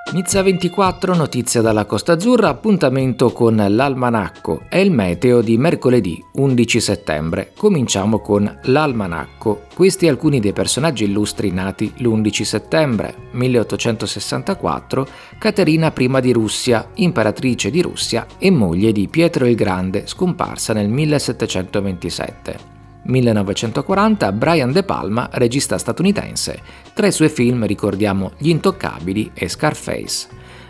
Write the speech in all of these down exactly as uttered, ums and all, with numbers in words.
Nizza ventiquattro, notizia dalla Costa Azzurra, appuntamento con l'almanacco. È il meteo di mercoledì undici settembre. Cominciamo con l'almanacco. Questi alcuni dei personaggi illustri nati l'undici settembre. milleottocentosessantaquattro, Caterina I di Russia, imperatrice di Russia e moglie di Pietro il Grande, scomparsa nel millesettecentoventisette. millenovecentoquaranta, Brian De Palma, regista statunitense. Tra i suoi film ricordiamo Gli Intoccabili e Scarface.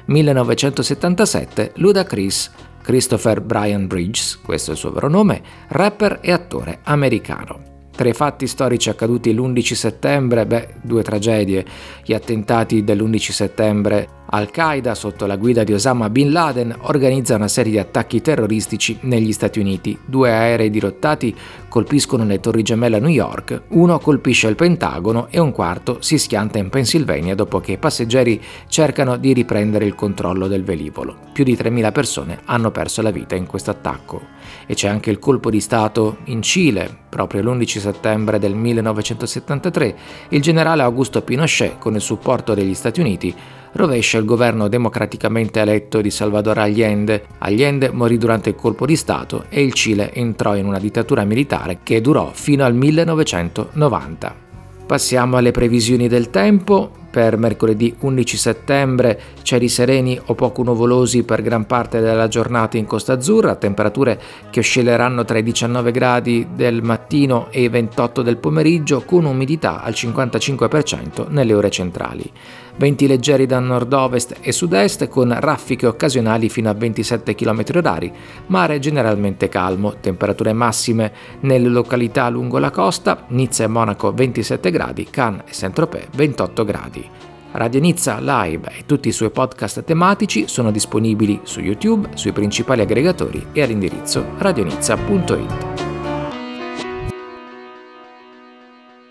millenovecentosettantasette, Ludacris, Christopher Brian Bridges, questo è il suo vero nome, rapper e attore americano. Tra i fatti storici accaduti l'undici settembre, beh, due tragedie. Gli attentati dell'undici settembre. Al-Qaeda, sotto la guida di Osama Bin Laden, organizza una serie di attacchi terroristici negli Stati Uniti. Due aerei dirottati colpiscono le Torri Gemelle a New York, uno colpisce il Pentagono e un quarto si schianta in Pennsylvania dopo che i passeggeri cercano di riprendere il controllo del velivolo. Più di tremila persone hanno perso la vita in questo attacco. E c'è anche il colpo di Stato in Cile. Proprio l'undici settembre del millenovecentosettantatré, il generale Augusto Pinochet, con il supporto degli Stati Uniti, rovescia il governo democraticamente eletto di Salvador Allende. Allende morì durante il colpo di Stato e il Cile entrò in una dittatura militare che durò fino al millenovecentonovanta. Passiamo alle previsioni del tempo. Per mercoledì undici settembre cieli sereni o poco nuvolosi per gran parte della giornata in Costa Azzurra, temperature che oscilleranno tra i diciannove gradi del mattino e i ventotto del pomeriggio, con umidità al cinquantacinque per cento nelle ore centrali. Venti leggeri da nord-ovest e sud-est con raffiche occasionali fino a ventisette chilometri orari, mare generalmente calmo, temperature massime nelle località lungo la costa, Nizza e Monaco ventisette gradi, Cannes e Saint-Tropez ventotto gradi. Radio Nizza Live e tutti i suoi podcast tematici sono disponibili su YouTube, sui principali aggregatori e all'indirizzo radionizza punto it.